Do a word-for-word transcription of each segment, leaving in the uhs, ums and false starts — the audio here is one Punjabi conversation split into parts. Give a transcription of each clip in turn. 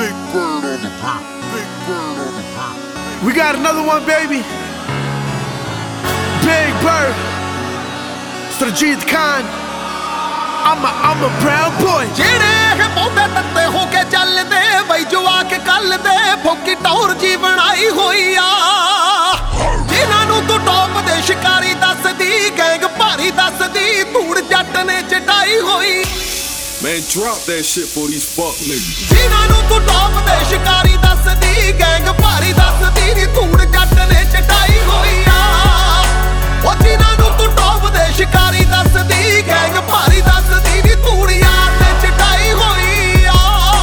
Big Bird on the beat. Big Bird on the beat. We got another one, baby. Big Bird. Sarjeet Khan. I'm a, I'm a brown boy. ਜਿਹੜੇ ਪੌਦੇ ਤੱਤੇ ਹੋ ਕੇ ਚੱਲਦੇ ਬਈ ਜਵਾ ਕੇ ਕੱਲ ਦੇ ਫੋਕੀ ਟੌਰ ਜੀ ਬਣਾਈ ਹੋਈ ਆ ਜਿਨ੍ਹਾਂ ਨੂੰ ਤੂੰ ਟੌਪ ਦੇ ਸ਼ਿਕਾਰੀ ਦੱਸਦੀ ਗੈਂਗ ਭਾਰੀ ਦੱਸਦੀ ਧੂੜ ਜੱਟ ਨੇ ਚਟਾਈ ਹੋਈ Man, drop that shit for these fuck niggas. ਜਿਨ੍ਹਾਂ ਨੂੰ ਤੂੰ ਟੌਪ ਦੇ ਸ਼ਿਕਾਰੀ ਦੱਸਦੀ ਗੈਂਗ ਭਾਰੀ ਦੱਸਦੀ ਨੀ ਧੂੜ ਜੱਟ ਨੇ ਚਟਾਈ ਹੋਈ ਆ ਉਹ ਜਿਨ੍ਹਾਂ ਨੂੰ ਤੂੰ ਟੌਪ ਦੇ ਸ਼ਿਕਾਰੀ ਦੱਸਦੀ ਗੈਂਗ ਭਾਰੀ ਦੱਸਦੀ ਨੀ ਧੂੜ ਯਾਰ ਨੇ ਚਟਾਈ ਹੋਈ ਆ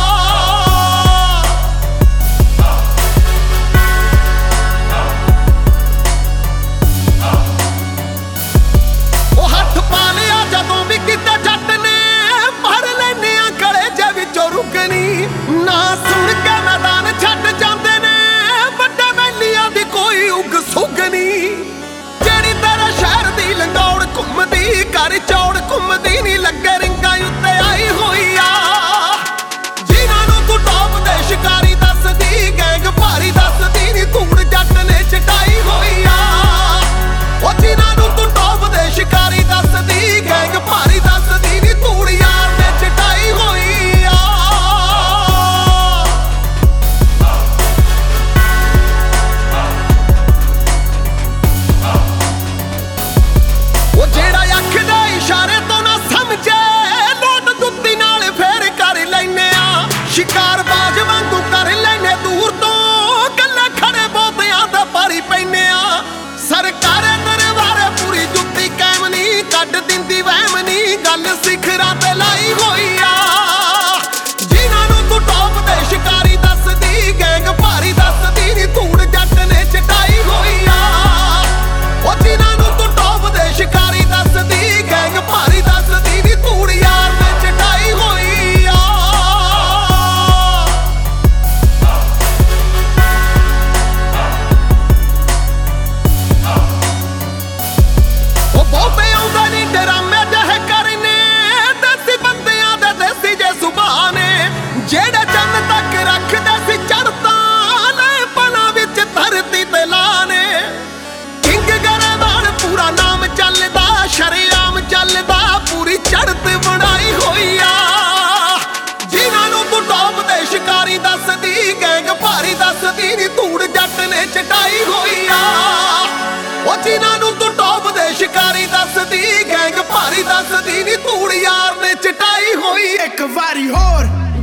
ਉਹ ਹੱਥ ਪਾ ਲਿਆ ਜਦੋਂ ਵੀ ਕਿਤੇ ਜੱਟ ਨੇ ਭਰ ਲੈਨੇ ਆ ਗਲੇ ਜੇ ਵਿੱਚੋਂ ਰੁਕਣੀ ਨਾ ਸੁਣ ਕੇ ਮੈਦਾਨ ਛੱਡ ਜਾਂਦੇ ਨੇ ਵੱਡੇ ਮੈਲੀਆਂ ਦੀ ਕੋਈ ਉਗ ਸੁਗਣੀ ਜਿਹੜੀ ਤੇਰੇ ਸ਼ਹਿਰ ਦੀ ਲੰਗੌੜ ਘੁੰਮਦੀ ਕਰ ਚੌੜ ਘੁੰਮਦੀ ਨੀ ਲੱਗੇ ਰਿੰਗਾਂ ਉੱਤੇ ਆਈ ਹੋਈ ਆ ਜਿਨ੍ਹਾਂ ਨੂੰ ਤੂੰ ਟੌਪ ਦੇ ਸ਼ਿਕਾਰੀ ਦੱਸਦੀ ਗੈਂਗ ਭਾਰੀ ਦੱਸਦੀ ਨੀ ਧੂੜ ਜੱਟ ਨੇ ਚਟਾਈ ਹੋਈ ਆ ਉਹ ਜਿਨ੍ਹਾਂ ਨੂੰ ਤੂੰ ਟੌਪ ਦੇ ਸ਼ਿਕਾਰੀ ਦੱਸਦੀ ਗੈਂਗ ਭਾਰੀ ਦੱਸਦੀ ਨੀ ਧੂੜ ਯਾਰ ਨੇ ਚਟਾਈ ਹੋਈ ਆ ਉਹ ਜਿਹੜਾ ਅੱਖ ਦੇ ਇਸ਼ਾਰੇ ਤੋਂ ਨਾ ਸਮਝੇ ਲੋਟ ਜੁੱਤੀ ਨਾਲ ਫੇਰ ਕਰ ਲੈਨੇ ਆ ਸ਼ਿਕਾਰ ਬਾਜ ਵਾਂਗੂ ਕਰ ਲੈਨੇ ਦੂਰ ਤੋਂ ਗੱਲਾਂ ਖੜੇ ਬੋਤਿਆਂ ਤੇ ਪਾਰੀ ਪੈਨੇ ਆ ਸਰਕਾਰੇ ਦਰਬਾਰੇ ਪੂਰੀ ਜੁੱਤੀ ਕਾਇਮ ਨਹੀਂ ਕੱਢ ਦਿੰਦੀ ਵਹਿਮ ਨਹੀਂ ਗੱਲ ਸਿਖਰਾਂ ਤੇ ਲਾਈ ਹੋਈ ਆ ਜਿਨ੍ਹਾਂ ਨੂੰ ਤੂੰ ਟੌਪ ਦੇ ਸ਼ਿਕਾਰੀ ਦੱਸਦੀ ਗੈਂਗ ਭਾਰੀ ਦੱਸਦੀ ਨੀ ਧੂੜ ਜੱਟ ਨੇ ਚਟਾਈ ਹੋਈ ਆ ਉਹ ਜਿਨ੍ਹਾਂ ਨੂੰ ਤੂੰ ਟੌਪ ਦੇ ਸ਼ਿਕਾਰੀ ਦੱਸਦੀ ਗੈਂਗ ਭਾਰੀ ਦੱਸਦੀ ਨੀ ਧੂੜ ਯਾਰ ਨੇ ਚਟਾਈ ਹੋਈ ਆ ਉਹ ਬਹੁਤੇ ਆਉਂਦੇ ਨੀ ਡਰਾਮੇ ਜਿਹੇ ਕਰਨੇ ਦੇਸੀ ਬੰਦਿਆਂ ਦੇ ਦੇਸੀ ਜੇ ਸੁਭਾਅ ਨੇ ਜਿਹੜੇ ਚੰਨ ਤੱਕ ਰੱਖਦੇ ਸੀ ਚੜ੍ਹਤਾਂ ਲੈ ਪਲਾਂ ਵਿੱਚ ਧਰਤੀ ਤੇ ਲਾਣੇ ਕਿੰਗ ਗਰੇਵਾਲ ਪੂਰਾ ਨਾਮ ਚੱਲਦਾ ਸ਼ਰੇਆਮ ਚੱਲਦਾ ਪੂਰੀ ਚੜ੍ਹਤ ਬਣਾਈ ਹੋਈ ਆ ਜਿਨ੍ਹਾਂ ਨੂੰ ਤੂੰ ਟੌਪ ਦੇ ਸ਼ਿਕਾਰੀ ਦੱਸਦੀ ਗੈਂਗ ਭਾਰੀ ਦੱਸਦੀ ਨੀ ਧੂੜ ਜੱਟ ਨੇ ਚਟਾਈ ਹੋਈ ਆ ਉਹ ਜਿਨ੍ਹਾਂ ਨੂੰ ਤੂੰ ਟੌਪ ਦੇ ਸ਼ਿਕਾਰੀ ਦੱਸਦੀ ਗੈਂਗ ਭਾਰੀ ਦੱਸਦੀ ਨੀ ਧੂੜ ਯਾਰ ਨੇ ਚਟਾਈ ਹੋਈ ਇੱਕ ਵਾਰੀ ਹੋਰ